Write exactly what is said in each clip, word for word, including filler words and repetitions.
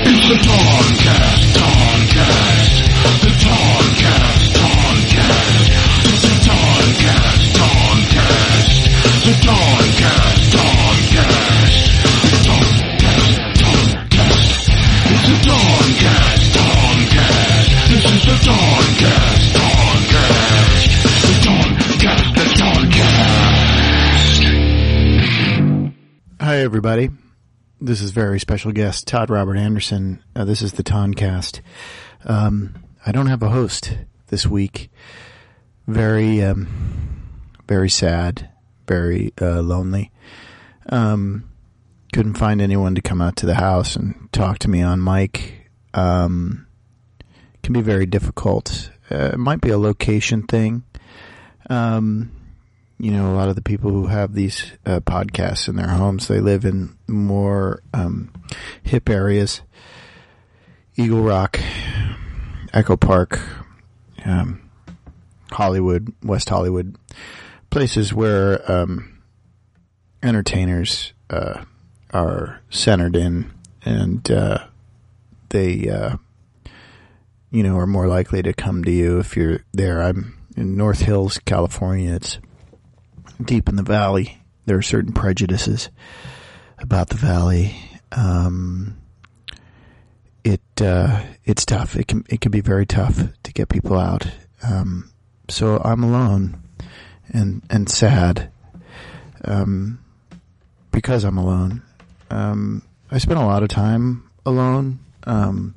Hi, everybody. This is very special guest Todd Robert Anderson. Uh, this is the Toncast. Um, I don't have a host this week. Very, um, very sad. Very uh, lonely. Um, couldn't find anyone to come out to the house and talk to me on mic. Um, can be very difficult. Uh, it might be a location thing. Um, you know, a lot of the people who have these uh, podcasts in their homes, they live in more um, hip areas. Eagle Rock, Echo Park, um, Hollywood, West Hollywood, places where um, entertainers uh, are centered in, and uh, they, uh, you know, are more likely to come to you if you're there. I'm in North Hills, California. It's deep in the valley. There are certain prejudices about the valley. Um, it uh, it's tough. It can it can be very tough to get people out. Um, so I'm alone and and sad um, because I'm alone. Um, I spend a lot of time alone. Um,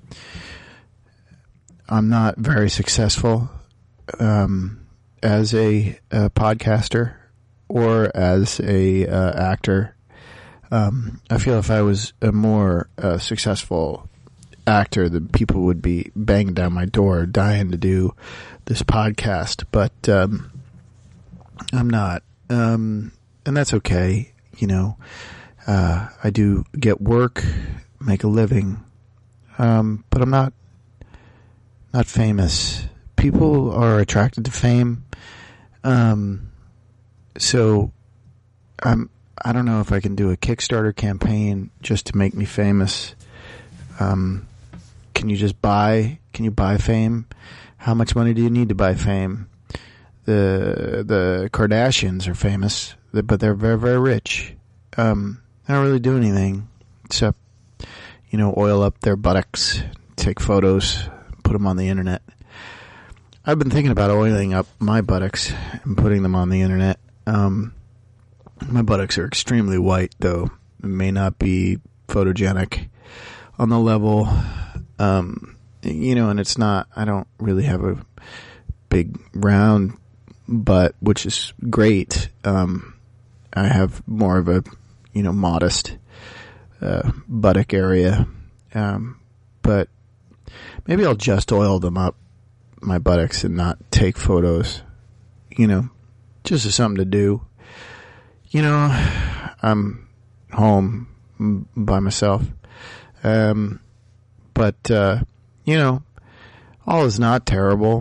I'm not very successful um, as a, a podcaster or as a uh, actor. Um, I feel if I was a more uh, successful actor, that people would be banging down my door, dying to do this podcast. But um, I'm not, um, and that's okay. You know, uh, I do get work, make a living, um, but I'm not not famous. People are attracted to fame. Um, So, I'm, I don't know if I can do a Kickstarter campaign just to make me famous. Um, can you just buy, can you buy fame? How much money do you need to buy fame? The, the Kardashians are famous, but they're very, very rich. Um, they don't really do anything except, you know, oil up their buttocks, take photos, put them on the internet. I've been thinking about oiling up my buttocks and putting them on the internet. Um, my buttocks are extremely white, though. It may not be photogenic on the level, um, you know, and it's not, I don't really have a big round butt, which is great. Um, I have more of a, you know, modest, uh, buttock area. Um, but maybe I'll just oil them up, my buttocks, and not take photos, you know. Just as something to do. You know, I'm home by myself. Um, but, uh, you know, all is not terrible.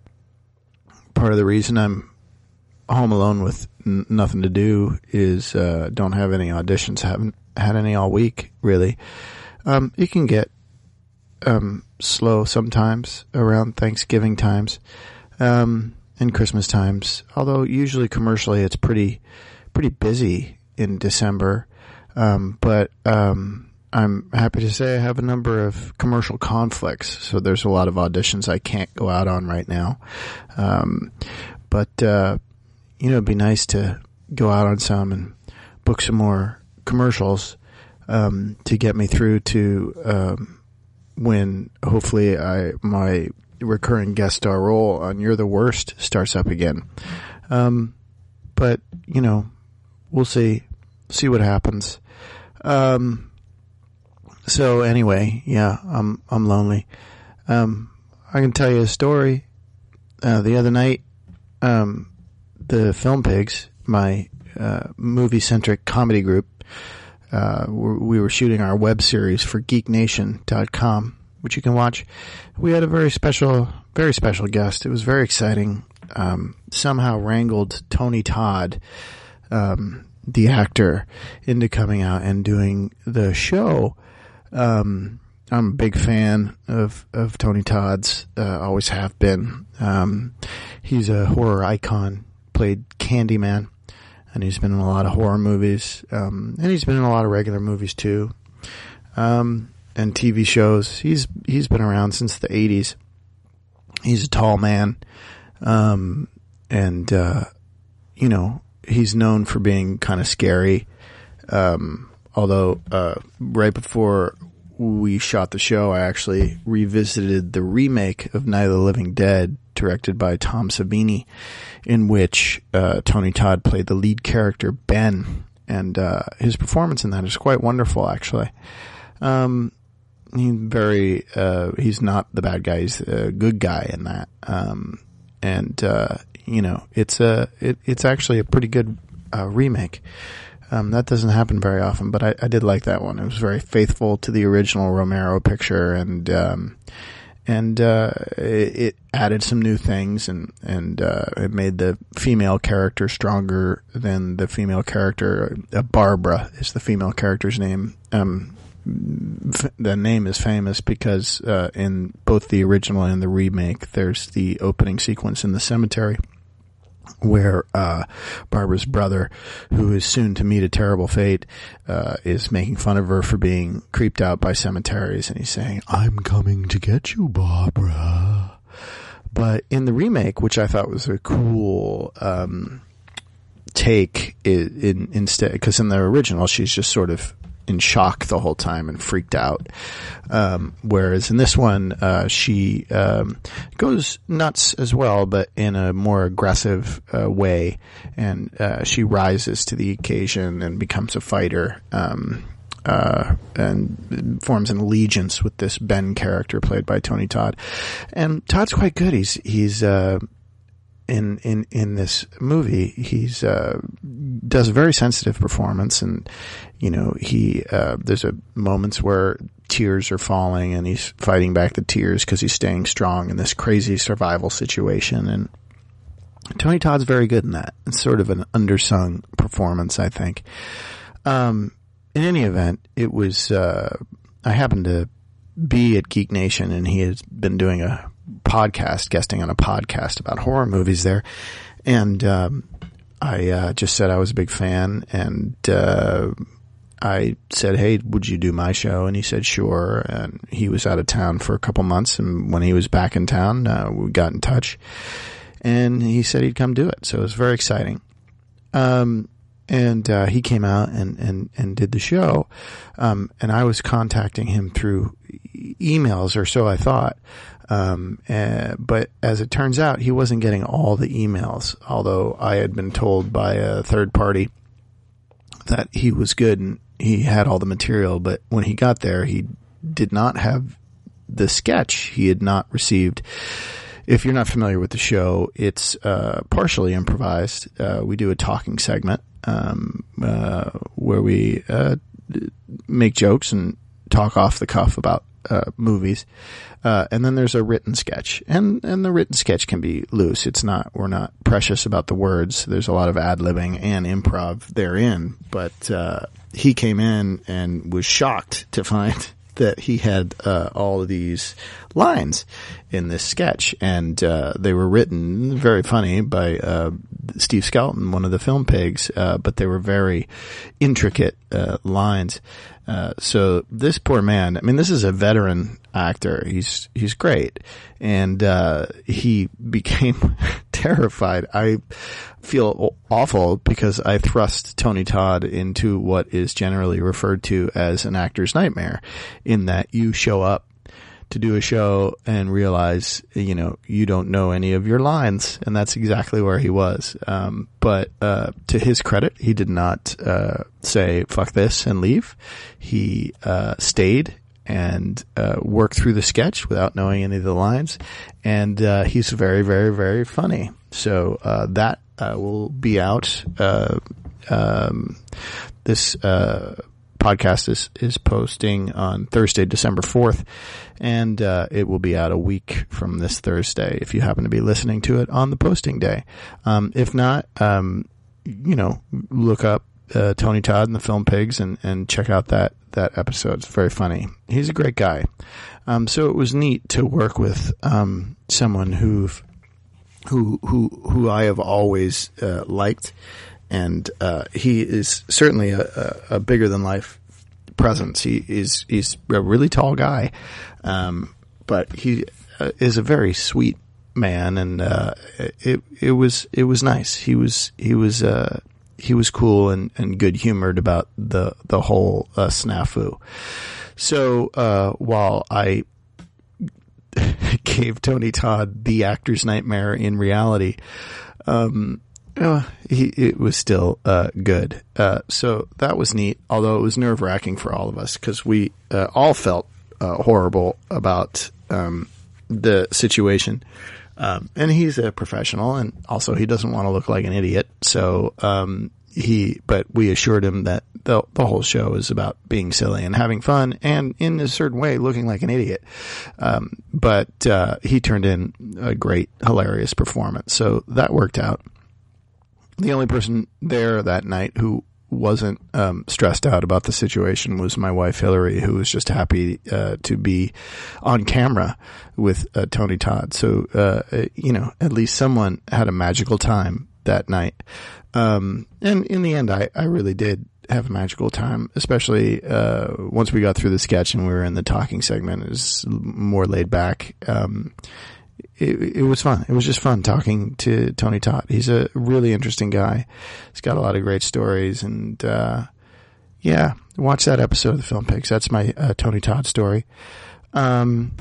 Part of the reason I'm home alone with n- nothing to do is, uh, don't have any auditions. Haven't had any all week, really. Um, it can get, um, slow sometimes around Thanksgiving times. Um, and Christmas times, although usually commercially it's pretty, pretty busy in December. Um, but, um, I'm happy to say I have a number of commercial conflicts. So there's a lot of auditions I can't go out on right now. Um, but, uh, you know, it'd be nice to go out on some and book some more commercials, um, to get me through to, um, when hopefully I, my, recurring guest star role on You're the Worst starts up again. Um, but, you know, we'll see, see what happens. Um, so anyway, yeah, I'm, I'm lonely. Um, I can tell you a story. Uh, the other night, um, the Film Pigs, my, uh, movie-centric comedy group, uh, we were shooting our web series for geek nation dot com, which you can watch. We had a very special, very special guest. It was very exciting. Um, somehow wrangled Tony Todd, um, the actor, into coming out and doing the show. Um, I'm a big fan of, of Tony Todd's, uh, always have been. Um, he's a horror icon, played Candyman, and he's been in a lot of horror movies, um, and he's been in a lot of regular movies too, um, and T V shows. He's, he's been around since the eighties. He's a tall man, um, and, uh, you know, he's known for being kind of scary. Um, although, uh, right before we shot the show, I actually revisited the remake of Night of the Living Dead, directed by Tom Savini, in which, uh, Tony Todd played the lead character, Ben, and, uh, his performance in that is quite wonderful, actually. Um, he's very, uh, he's not the bad guy, he's a good guy in that. Um, and, uh, you know, it's a, it, it's actually a pretty good, uh, remake. Um, that doesn't happen very often, but I, I did like that one. It was very faithful to the original Romero picture, and, um, and, uh, it, it added some new things, and, and, uh, it made the female character stronger than the female character. Uh, Barbara is the female character's name. Um, f- the name is famous because, uh, in both the original and the remake, there's the opening sequence in the cemetery, where, uh, Barbara's brother, who is soon to meet a terrible fate, uh, is making fun of her for being creeped out by cemeteries, and he's saying, "I'm coming to get you, Barbara." But in the remake, which I thought was a cool, um, take, in, in instead, because in the original, she's just sort of in shock the whole time and freaked out. Um, whereas in this one, uh, she, um, goes nuts as well, but in a more aggressive, uh, way. And, uh, she rises to the occasion and becomes a fighter, um, uh, and forms an allegiance with this Ben character played by Tony Todd. And Todd's quite good. He's, he's, uh, in, in, in this movie, he's, uh, does a very sensitive performance, and, you know, he, uh, there's a moments where tears are falling and he's fighting back the tears because he's staying strong in this crazy survival situation. And Tony Todd's very good in that. It's sort of an undersung performance, I think. Um, in any event, it was, uh, I happened to be at Geek Nation, and he has been doing a podcast, guesting on a podcast about horror movies there. And, um, I, uh, just said I was a big fan, and, uh, I said, "Hey, would you do my show?" And he said, "Sure." And he was out of town for a couple months, and when he was back in town, uh, we got in touch, and he said he'd come do it. So it was very exciting. Um, and, uh, he came out and, and, and did the show. Um, and I was contacting him through e- emails, or so I thought. Um, uh, but as it turns out, he wasn't getting all the emails, although I had been told by a third party that he was good and he had all the material. But when he got there, he did not have the sketch. He had not received. If you're not familiar with the show, it's, uh, partially improvised. Uh, we do a talking segment, um, uh, where we, uh, make jokes and talk off the cuff about, uh, movies. Uh, and then there's a written sketch, and, and the written sketch can be loose. It's not, we're not precious about the words. There's a lot of ad-libbing and improv therein, but, uh, he came in and was shocked to find that he had, uh, all of these lines in this sketch, and, uh, they were written very funny by, uh, Steve Skelton, one of the film pigs, uh, but they were very intricate, uh, lines. Uh, so this poor man, I mean, this is a veteran actor. He's, he's great. And, uh, he became terrified. I feel awful because I thrust Tony Todd into what is generally referred to as an actor's nightmare, in that you show up to do a show and realize, you know, you don't know any of your lines. And that's exactly where he was. Um, but, uh, to his credit, he did not, uh, say, "Fuck this" and leave. He, uh, stayed and, uh, worked through the sketch without knowing any of the lines. And, uh, he's very, very, very funny. So, uh, that, uh, will be out, uh, um, this, uh, podcast is, is posting on Thursday, December fourth, and, uh, it will be out a week from this Thursday if you happen to be listening to it on the posting day. Um, if not, um, you know, look up, uh, Tony Todd and the Film Pigs and, and check out that, that episode. It's very funny. He's a great guy. Um, so it was neat to work with um, someone who who who who I have always uh, liked, and uh, he is certainly a, a, a bigger than life presence. He is he's a really tall guy, um, but he uh, is a very sweet man, and uh, it it was it was nice. He was he was uh, he was cool and, and good humored about the the whole uh, snafu. So uh, while I gave Tony Todd the actor's nightmare in reality, um, uh, he, it was still uh, good. Uh, so that was neat, although it was nerve wracking for all of us because we uh, all felt uh, horrible about um, the situation. Um, and he's a professional, and also he doesn't want to look like an idiot. So um, he, but we assured him that the the whole show is about being silly and having fun, and in a certain way, looking like an idiot. Um, but uh, he turned in a great, hilarious performance, so that worked out. The only person there that night who wasn't um, stressed out about the situation was my wife Hillary, who was just happy uh, to be on camera with uh, Tony Todd. So uh, you know, at least someone had a magical time that night. Um, and in the end, I, I really did have a magical time, especially uh, once we got through the sketch and we were in the talking segment. It was more laid back. Um, It, it was fun. It was just fun talking to Tony Todd. He's a really interesting guy. He's got a lot of great stories, and uh, yeah, watch that episode of the Film Pigs. That's my uh, Tony Todd story. Um,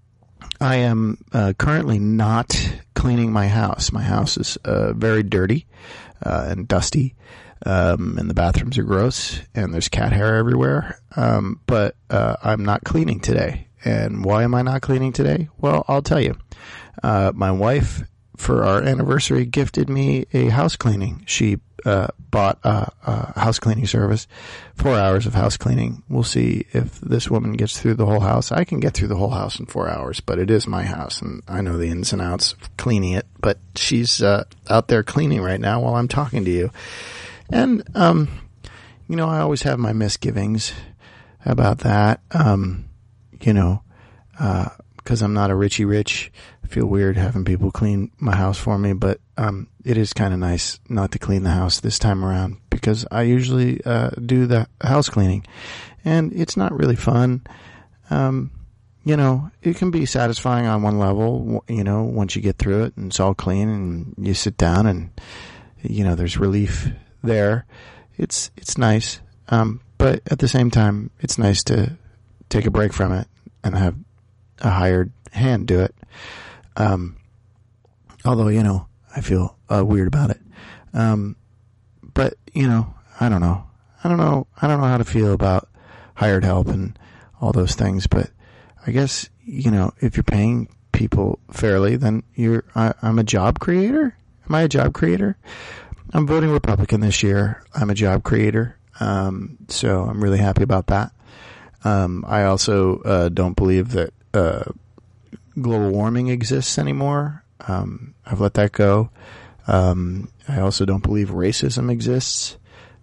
I am uh, currently not cleaning my house. My house is uh, very dirty uh, and dusty, um, and the bathrooms are gross, and there's cat hair everywhere. Um, but uh, I'm not cleaning today. And why am I not cleaning today? Well, I'll tell you. Uh, my wife, for our anniversary, gifted me a house cleaning. She uh, bought a, a house cleaning service, four hours of house cleaning. We'll see if this woman gets through the whole house. I can get through the whole house in four hours, but it is my house, and I know the ins and outs of cleaning it. But she's uh, out there cleaning right now while I'm talking to you. And, um, you know, I always have my misgivings about that. Um, you know, uh, because I'm not a Richie Rich. I feel weird having people clean my house for me, but um, it is kind of nice not to clean the house this time around because I usually uh, do the house cleaning, and it's not really fun. Um, you know, it can be satisfying on one level, you know, once you get through it and it's all clean and you sit down and, you know, there's relief there. It's, it's nice. Um, but at the same time, it's nice to take a break from it and have a hired hand do it. Um, although, you know, I feel uh, weird about it. Um, but, you know, I don't know. I don't know. I don't know how to feel about hired help and all those things. But I guess, you know, if you're paying people fairly, then you're, I, I'm a job creator. Am I a job creator? I'm voting Republican this year. I'm a job creator. Um, so I'm really happy about that. Um, I also, uh, don't believe that, uh, global warming exists anymore. Um, I've let that go. Um, I also don't believe racism exists.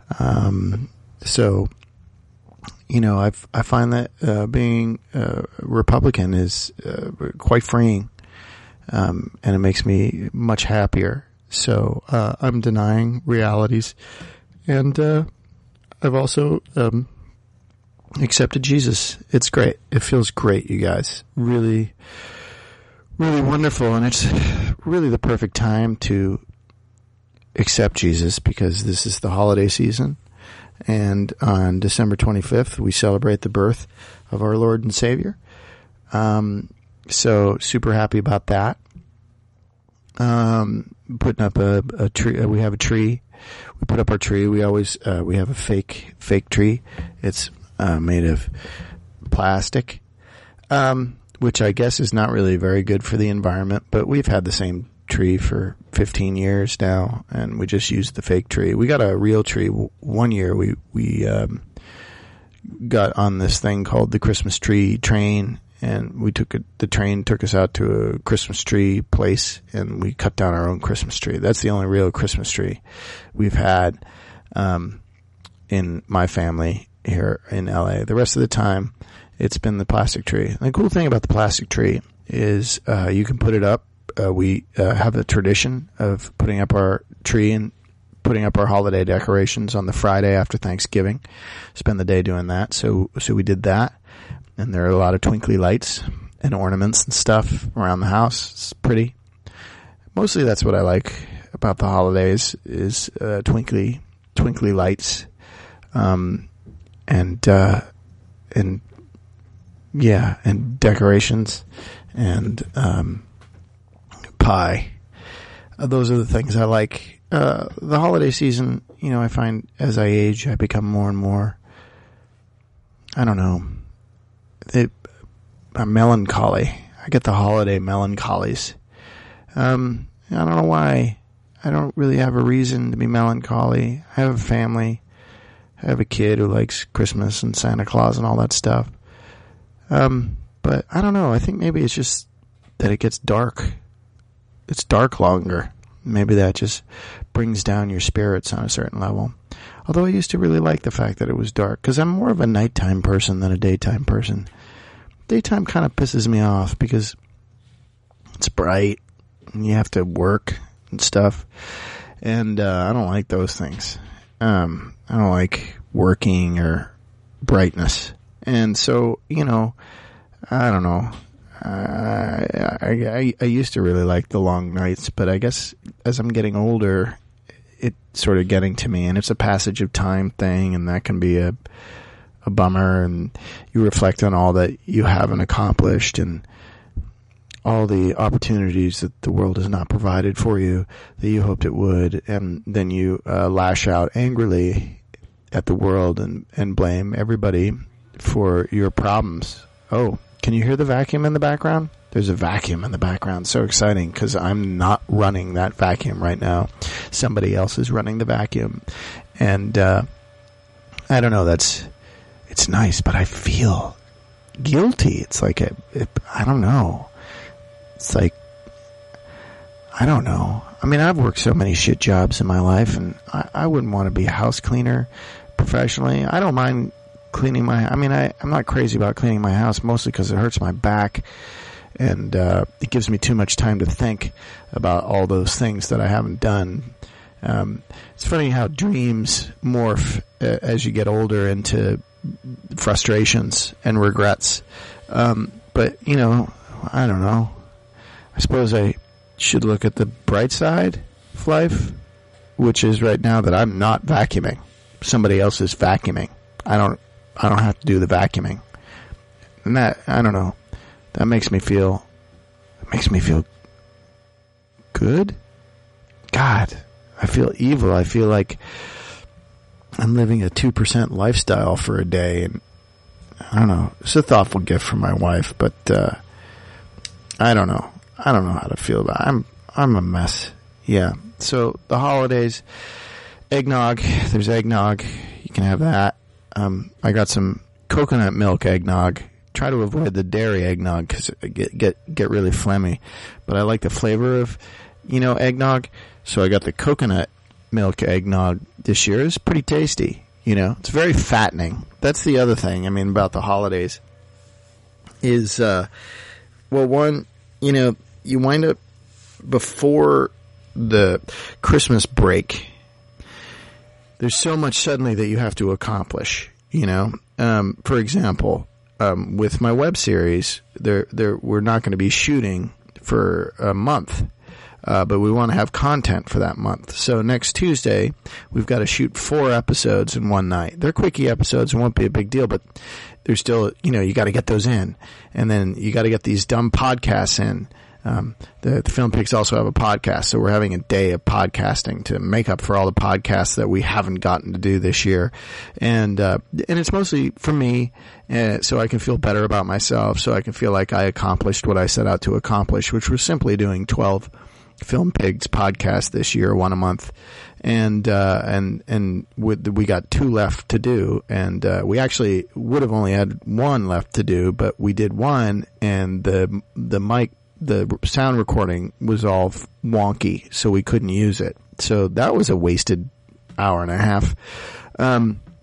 Um, so, you know, I've, I find that, uh, being a Republican is, uh, quite freeing. Um, and it makes me much happier. So, uh, I'm denying realities. And, uh, I've also, um, accepted Jesus. It's great. It feels great, you guys. Really, really wonderful. And it's really the perfect time to accept Jesus because this is the holiday season. And on December twenty-fifth, we celebrate the birth of our Lord and Savior. Um, so super happy about that. Um, putting up a, a tree. Uh, we have a tree. We put up our tree. We always, uh, we have a fake, fake tree. It's, uh, made of plastic, um, which I guess is not really very good for the environment, but we've had the same tree for fifteen years now, and we just used the fake tree. We got a real tree. One year we, we, um, got on this thing called the Christmas tree train, and we took a, the train took us out to a Christmas tree place, and we cut down our own Christmas tree. That's the only real Christmas tree we've had. Um, in my family here in L A. The rest of the time, it's been the plastic tree. And the cool thing about the plastic tree is uh, you can put it up. Uh, we uh, have a tradition of putting up our tree and putting up our holiday decorations on the Friday after Thanksgiving. Spend the day doing that. So, so we did that. And there are a lot of twinkly lights and ornaments and stuff around the house. It's pretty. Mostly that's what I like about the holidays is uh, twinkly, twinkly lights, um, and uh, and yeah, and decorations and um, pie. Uh, those are the things I like. Uh, the holiday season, you know, I find as I age, I become more and more. I don't know. It, I'm melancholy. I get the holiday melancholies. Um, I don't know why. I don't really have a reason to be melancholy. I have a family. I have a kid who likes Christmas and Santa Claus and all that stuff. Um, but I don't know. I think maybe it's just that it gets dark. It's dark longer. Maybe that just brings down your spirits on a certain level. Although I used to really like the fact that it was dark, because I'm more of a nighttime person than a daytime person. Daytime kind of pisses me off because it's bright and you have to work and stuff. And uh, I don't like those things. Um, I don't like working or brightness. And so, you know, I don't know. Uh, I, I, I used to really like the long nights, but I guess as I'm getting older, it's sort of getting to me, and it's a passage of time thing, and that can be a, a bummer, and you reflect on all that you haven't accomplished and all the opportunities that the world has not provided for you that you hoped it would, and then you uh, lash out angrily at the world and, and blame everybody for your problems. Oh, can you hear the vacuum in the background? There's a vacuum in the background. So exciting, because I'm not running that vacuum right now. Somebody else is running the vacuum. And uh, I don't know, that's it's nice, but I feel guilty. It's like, a, it, I don't know. It's like, I don't know. I mean, I've worked so many shit jobs in my life, and I, I wouldn't want to be a house cleaner professionally. I don't mind cleaning my, I mean, I, I'm not crazy about cleaning my house, mostly because it hurts my back, and uh, it gives me too much time to think about all those things that I haven't done. Um, it's funny how dreams morph uh, as you get older into frustrations and regrets. Um, but, you know, I don't know. I suppose I should look at the bright side of life, which is right now that I'm not vacuuming. Somebody else is vacuuming. I don't I don't have to do the vacuuming. And that, I don't know, that makes me feel, it makes me feel good? God, I feel evil. I feel like I'm living a two percent lifestyle for a day, and I don't know. It's a thoughtful gift from my wife, but uh, I don't know. I don't know how to feel about it. I'm, I'm a mess. Yeah. So the holidays, eggnog, there's eggnog. You can have that. Um, I got some coconut milk eggnog. Try to avoid the dairy eggnog because it get, get, get really phlegmy. But I like the flavor of, you know, eggnog. So I got the coconut milk eggnog this year. It's pretty tasty. You know, it's very fattening. That's the other thing, I mean, about the holidays is, uh, well, one, you know, you wind up before the Christmas break. There's so much suddenly that you have to accomplish, you know. Um, for example, um, with my web series, there, there, we're not going to be shooting for a month, uh, but we want to have content for that month. So next Tuesday, we've got to shoot four episodes in one night. They're quickie episodes and won't be a big deal, but they're still, you know, you got to get those in, and then you got to get these dumb podcasts in. Um, the, the Film Pigs also have a podcast, so we're having a day of podcasting to make up for all the podcasts that we haven't gotten to do this year. And, uh, and it's mostly for me, uh, so I can feel better about myself, so I can feel like I accomplished what I set out to accomplish, which was simply doing twelve Film Pigs podcasts this year, one a month. And, uh, and, and with, we got two left to do, and, uh, we actually would have only had one left to do, but we did one, and the, the mic, the sound recording was all wonky, so we couldn't use it. So that was a wasted hour and a half. Um,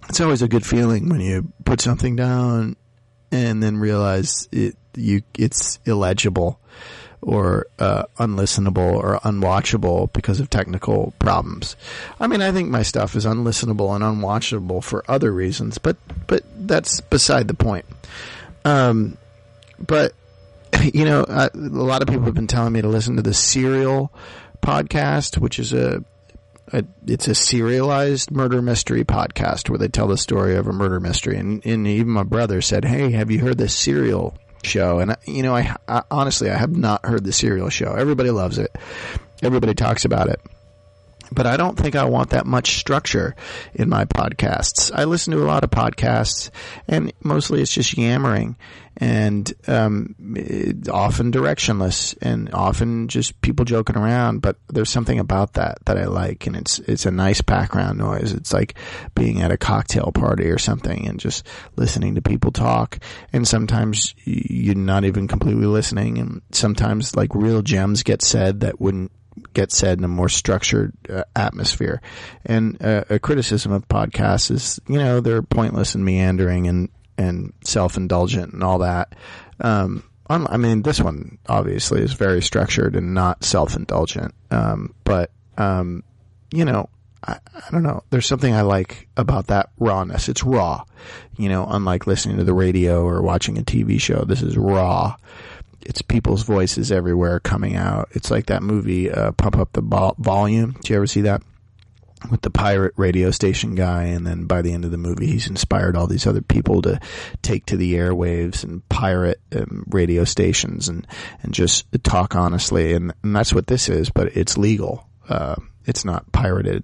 it's always a good feeling when you put something down and then realize it, you, it's illegible or uh, unlistenable or unwatchable because of technical problems. I mean, I think my stuff is unlistenable and unwatchable for other reasons, but but that's beside the point. Um, but, you know, I, a lot of people have been telling me to listen to the Serial podcast, which is a, a it's a serialized murder mystery podcast where they tell the story of a murder mystery. And, and even my brother said, hey, have you heard this Serial show? And you know, I, I honestly I have not heard the Serial show. Everybody loves it. Everybody talks about it. But I don't think I want that much structure in my podcasts. I listen to a lot of podcasts, and mostly it's just yammering, and um, it, often directionless, and often just people joking around. But there's something about that that I like, and it's it's a nice background noise. It's like being at a cocktail party or something, and just listening to people talk. And sometimes you're not even completely listening, and sometimes like real gems get said that wouldn't get said in a more structured uh, atmosphere. And uh, a criticism of podcasts is, you know, they're pointless and meandering and, and self-indulgent and all that. Um, I mean, this one obviously is very structured and not self-indulgent. Um, but, um, you know, I, I don't know. There's something I like about that rawness. It's raw, you know, unlike listening to the radio or watching a T V show. This is raw. It's people's voices everywhere coming out. It's like that movie, uh, Pump Up the Vol- Volume. Did you ever see that? With the pirate radio station guy, and then by the end of the movie, he's inspired all these other people to take to the airwaves and pirate um, radio stations and, and just talk honestly. And, and that's what this is, but it's legal. Uh, it's not pirated.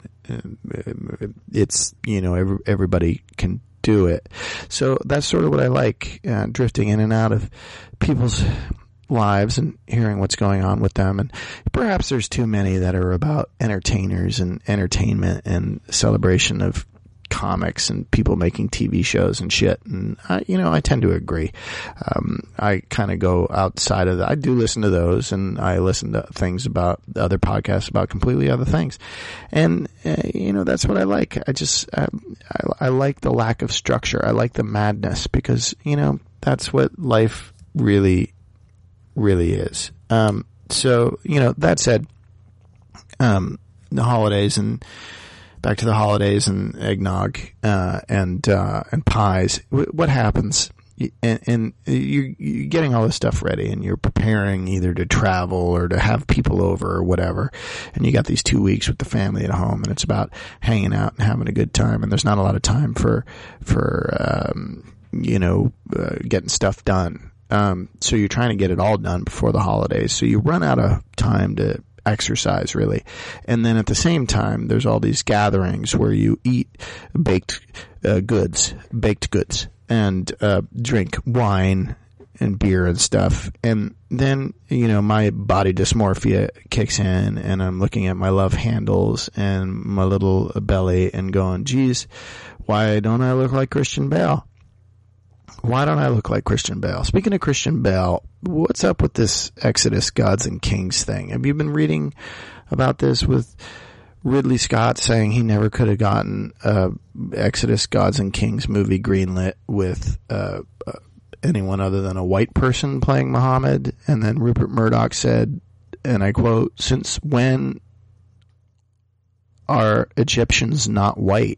It's, you know, every, everybody can do it. So that's sort of what I like, uh, drifting in and out of people's lives and hearing what's going on with them. And perhaps there's too many that are about entertainers and entertainment and celebration of comics and people making T V shows and shit. And I, you know, I tend to agree. Um, I kind of go outside of that. I do listen to those, and I listen to things about other podcasts about completely other things. And, uh, you know, that's what I like. I just, I, I, I like the lack of structure. I like the madness because, you know, that's what life really really is. Um, so, you know, that said, um, the holidays and back to the holidays and eggnog, uh, and, uh, and pies. What happens? And, and you're, you're getting all this stuff ready, and you're preparing either to travel or to have people over or whatever. And you got these two weeks with the family at home, and it's about hanging out and having a good time. And there's not a lot of time for, for, um, you know, uh, getting stuff done. Um, so you're trying to get it all done before the holidays. So you run out of time to exercise, really. And then at the same time, there's all these gatherings where you eat baked uh, goods, baked goods, and uh, drink wine and beer and stuff. And then, you know, my body dysmorphia kicks in, and I'm looking at my love handles and my little belly and going, geez, why don't I look like Christian Bale? Why don't I look like Christian Bale? Speaking of Christian Bale, what's up with this Exodus Gods and Kings thing? Have you been reading about this with Ridley Scott saying he never could have gotten uh, Exodus Gods and Kings movie greenlit with uh, uh, anyone other than a white person playing Muhammad? And then Rupert Murdoch said, and I quote, "Since when are Egyptians not white?"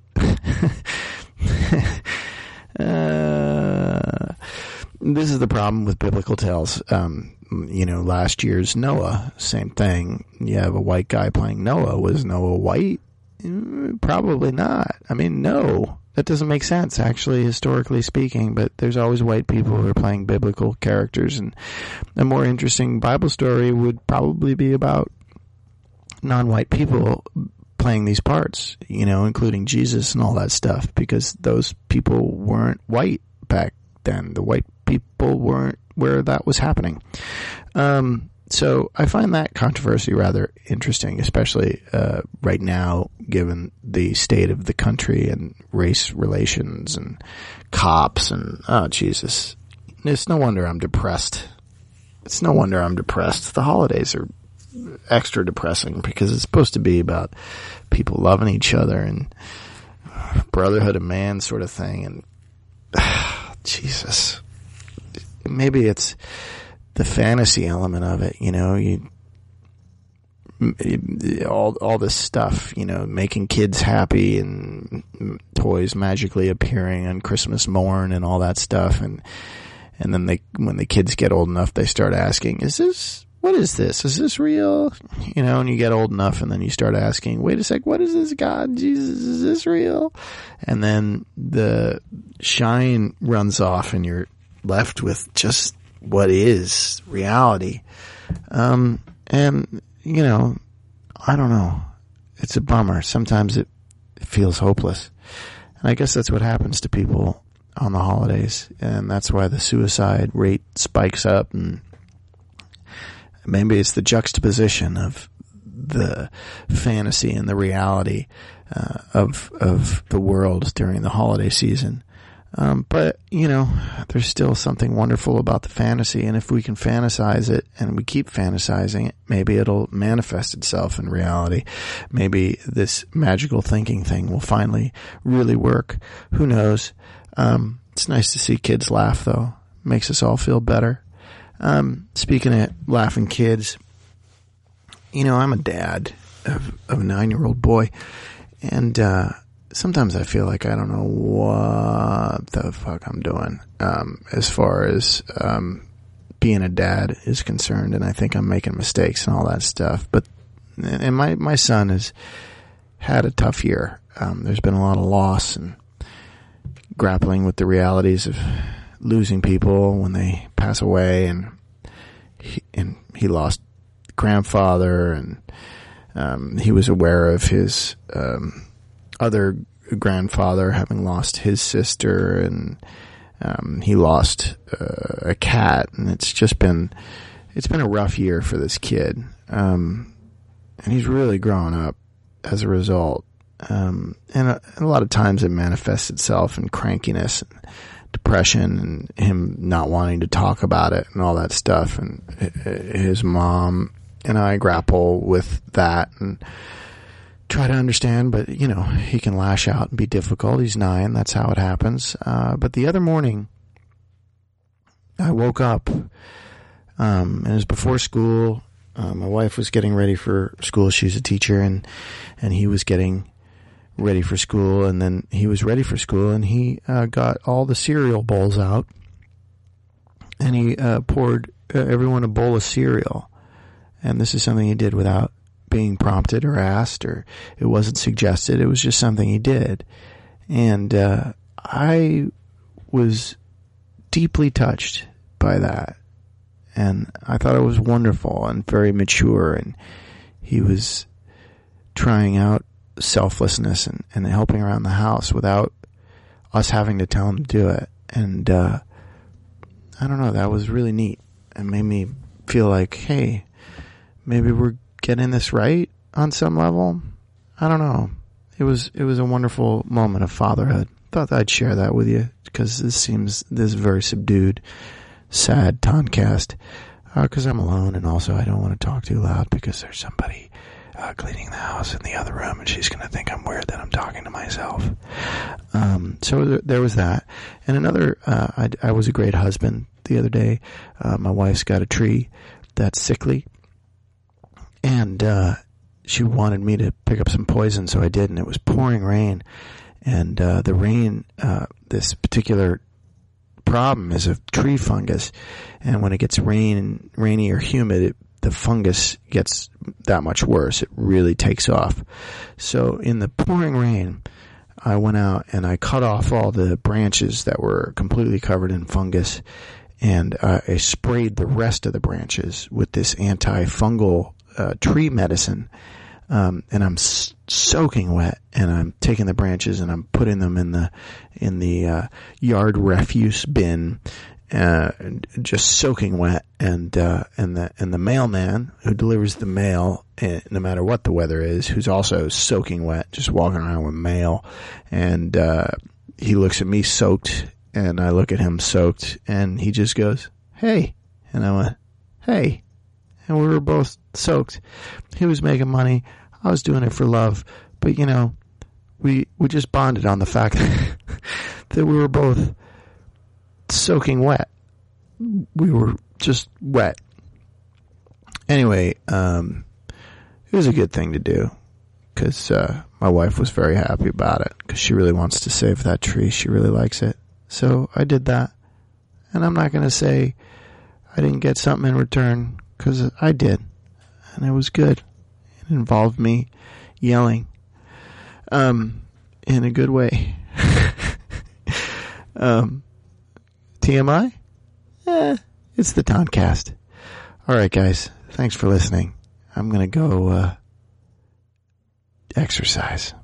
Uh, this is the problem with biblical tales. Um, you know, last year's Noah, same thing. You have a white guy playing Noah. Was Noah white? Mm, probably not. I mean, no. That doesn't make sense, actually, historically speaking, but there's always white people who are playing biblical characters, and a more interesting Bible story would probably be about non-white people playing these parts, you know, including Jesus and all that stuff, because those people weren't white back then. The white people weren't where that was happening. Um, so I find that controversy rather interesting, especially uh, right now, given the state of the country and race relations and cops and, oh, Jesus. It's no wonder I'm depressed. It's no wonder I'm depressed. The holidays are extra depressing because it's supposed to be about people loving each other and brotherhood of man sort of thing. And uh, Jesus, maybe it's the fantasy element of it. You know, you all all this stuff. You know, making kids happy and toys magically appearing on Christmas morn and all that stuff. And and then they, when the kids get old enough, they start asking, "Is this?" What is this? Is this real? You know, and you get old enough and then you start asking, wait a sec, what is this, God? Jesus, is this real? And then the shine runs off and you're left with just what is reality. Um, and, you know, I don't know. It's a bummer. Sometimes it, it feels hopeless. And I guess that's what happens to people on the holidays. And that's why the suicide rate spikes up, and maybe it's the juxtaposition of the fantasy and the reality uh, of of the world during the holiday season. Um, but, you know, there's still something wonderful about the fantasy, and if we can fantasize it and we keep fantasizing it, maybe it'll manifest itself in reality. Maybe this magical thinking thing will finally really work. Who knows? Um, it's nice to see kids laugh, though. Makes us all feel better. Um, speaking of laughing kids, you know, I'm a dad of, of a nine-year-old boy, and, uh, sometimes I feel like I don't know what the fuck I'm doing, um, as far as, um, being a dad is concerned, and I think I'm making mistakes and all that stuff. But, and my, my son has had a tough year. Um, there's been a lot of loss and grappling with the realities of losing people when they pass away, and he, and he lost grandfather, and um, he was aware of his um, other grandfather having lost his sister, and um, he lost uh, a cat, and it's just been it's been a rough year for this kid, um, and he's really grown up as a result. Um, and, a, and a lot of times it manifests itself in crankiness and depression and him not wanting to talk about it and all that stuff. And his mom and I grapple with that and try to understand, but you know, he can lash out and be difficult. He's nine. That's how it happens. Uh, but the other morning I woke up, um, and it was before school. Uh, my wife was getting ready for school. She's a teacher, and, and he was getting ready for school, and then he was ready for school, and he uh, got all the cereal bowls out, and he uh, poured uh, everyone a bowl of cereal. And this is something he did without being prompted or asked, or it wasn't suggested. It was just something he did. And uh, I was deeply touched by that, and I thought it was wonderful and very mature, and he was trying out selflessness and, and helping around the house without us having to tell him to do it. And uh I don't know, that was really neat and made me feel like, hey, maybe we're getting this right on some level. I don't know. It was it was a wonderful moment of fatherhood. Thought I'd share that with you because this seems this is very subdued, sad Toncast, because uh, I'm alone, and also I don't want to talk too loud because there's somebody Uh, cleaning the house in the other room, and she's going to think I'm weird that I'm talking to myself. Um, so th- there was that. And another, uh, I, I was a great husband the other day. Uh, my wife's got a tree that's sickly, and uh, she wanted me to pick up some poison, so I did, and it was pouring rain. And uh, the rain, uh, this particular problem is a tree fungus, and when it gets rain, rainy or humid, it the fungus gets that much worse. It really takes off. So in the pouring rain, I went out and I cut off all the branches that were completely covered in fungus, and uh, I sprayed the rest of the branches with this antifungal uh, tree medicine. Um, and I'm s- soaking wet, and I'm taking the branches and I'm putting them in the in the uh, yard refuse bin. Uh, just soaking wet, and uh, and the and the mailman who delivers the mail, uh, no matter what the weather is, who's also soaking wet, just walking around with mail, and uh, he looks at me soaked, and I look at him soaked, and he just goes, "Hey," and I went, "Hey," and we were both soaked. He was making money, I was doing it for love, but you know, we, we just bonded on the fact that, that we were both soaking wet. We were just wet. Anyway, um, it was a good thing to do because uh, my wife was very happy about it because she really wants to save that tree. She really likes it. So I did that. And I'm not going to say I didn't get something in return because I did. And it was good. It involved me yelling um, in a good way. um, T M I? Eh, it's the Toncast. All right, guys. Thanks for listening. I'm going to go uh, exercise.